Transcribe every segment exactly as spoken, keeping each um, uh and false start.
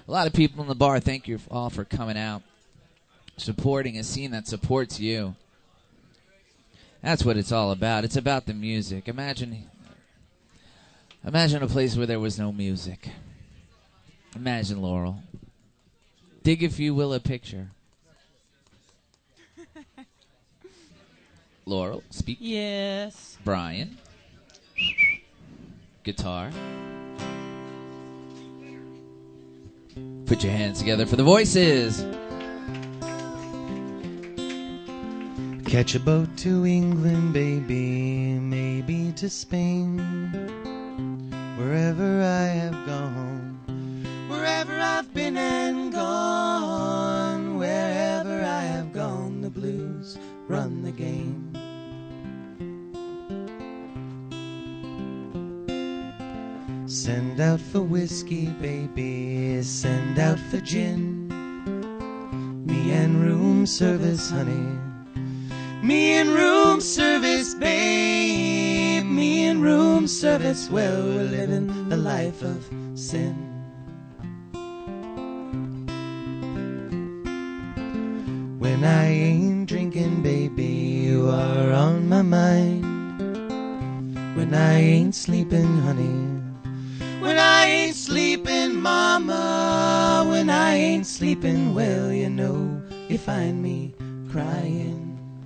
A lot of people in the bar, thank you all for coming out, supporting a scene that supports you. That's what it's all about. It's about the music. Imagine, imagine a place where there was no music. Imagine, Laurel. Dig, if you will, a picture. Laurel, speak. Yes. Brian. Guitar. Put your hands together for the voices. Catch a boat to England, baby, maybe to Spain. Wherever I have gone, wherever I've been and gone, wherever I have gone, the blues run the game. Send out for whiskey, baby, send out for gin. Me and room service, honey. Me and room service, babe. Me and room service, well, we're living the life of sin. When I ain't drinking, baby, you are on my mind. When I ain't sleeping, honey. When I ain't sleeping, mama. When I ain't sleeping, well, you know, you find me crying.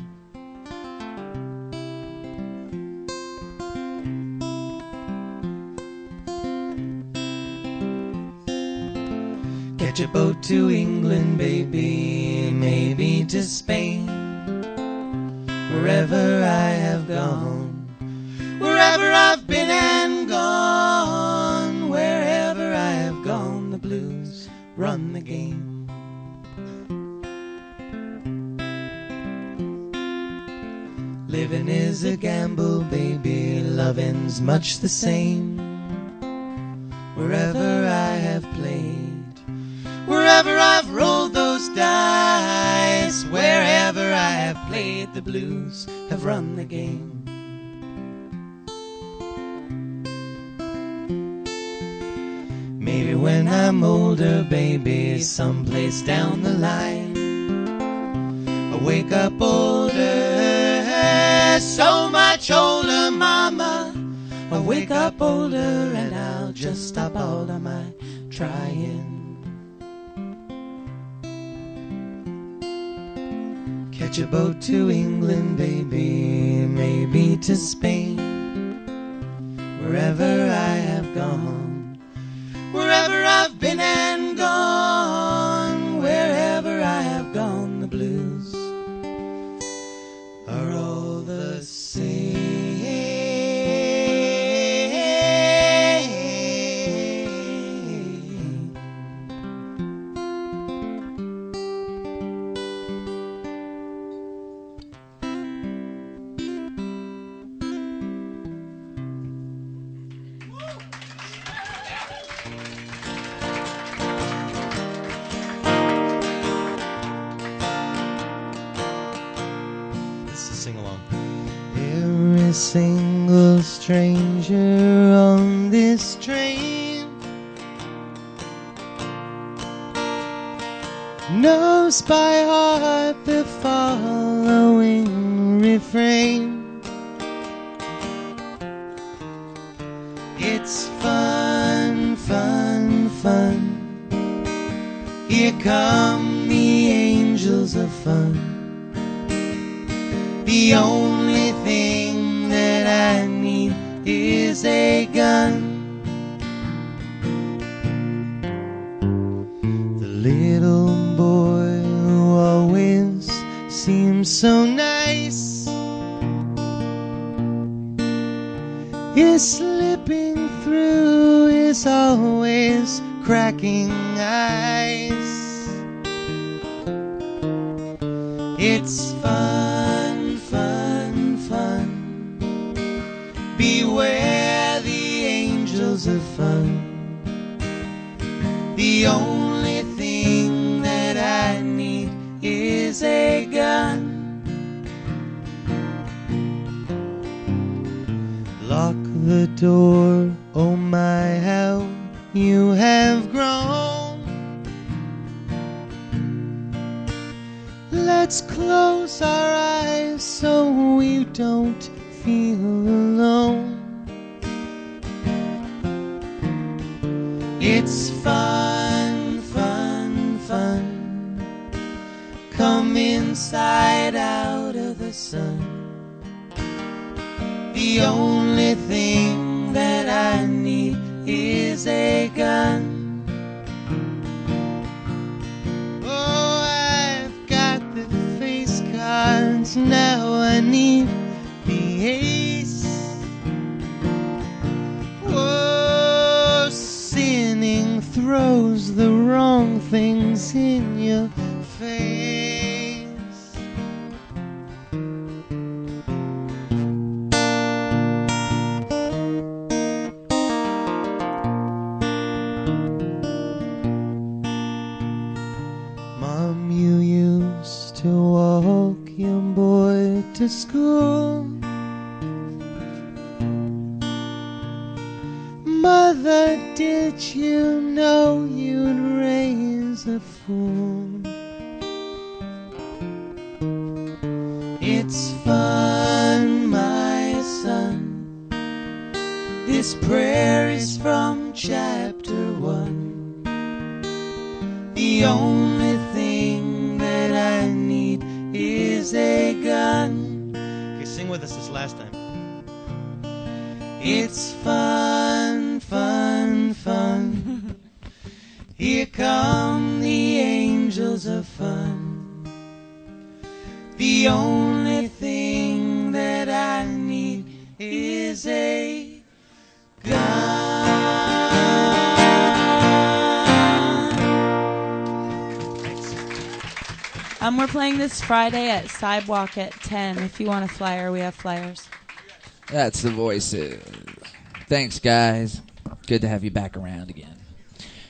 Catch a boat to England, baby, maybe to Spain. Wherever I have gone, wherever I've been and gone, wherever I have gone, the blues run the game. Living is a gamble, baby, loving's much the same. Wherever I have played, wherever I've rolled those dice, wherever I have played, the blues have run the game. Maybe when I'm older, baby, someplace down the line, I'll wake up older, so much older, mama. I'll wake up older and I'll just stop all of my trying. Catch a boat to England, baby, maybe to Spain. Wherever I have gone, wherever I've been and gone, wherever I have gone, the blues are all the same. Every single stranger on this train knows by heart the following refrain. It's fun, fun, fun. Here come the angels of fun. The only thing that I need is a gun. The little boy who always seems so nice is slipping through, is always cracking eyes. It's fun, fun, fun. Beware the angels of fun. The only thing that I need is a gun. Lock the door, oh my, how you have grown. Let's close our eyes so we don't feel alone. It's fun, fun, fun. Come inside out of the sun. The only thing that I need is a gun. Oh, I've got the face cards, now I need the ace. Whoa, sinning throws the wrong things in your face. Mom, you used to walk your boy to school. Mother, did you know you'd raise a fool? It's fun, my son. This prayer is from chapter one. The only thing that I need is a gun. Okay, sing with us this last time. It's fun, fun, fun. Here come the angels of fun. The only thing that I need is a gun. Um, we're playing this Friday at Sidewalk at ten. If you want a flyer, we have flyers. That's the voices. Thanks, guys. Good to have you back around again.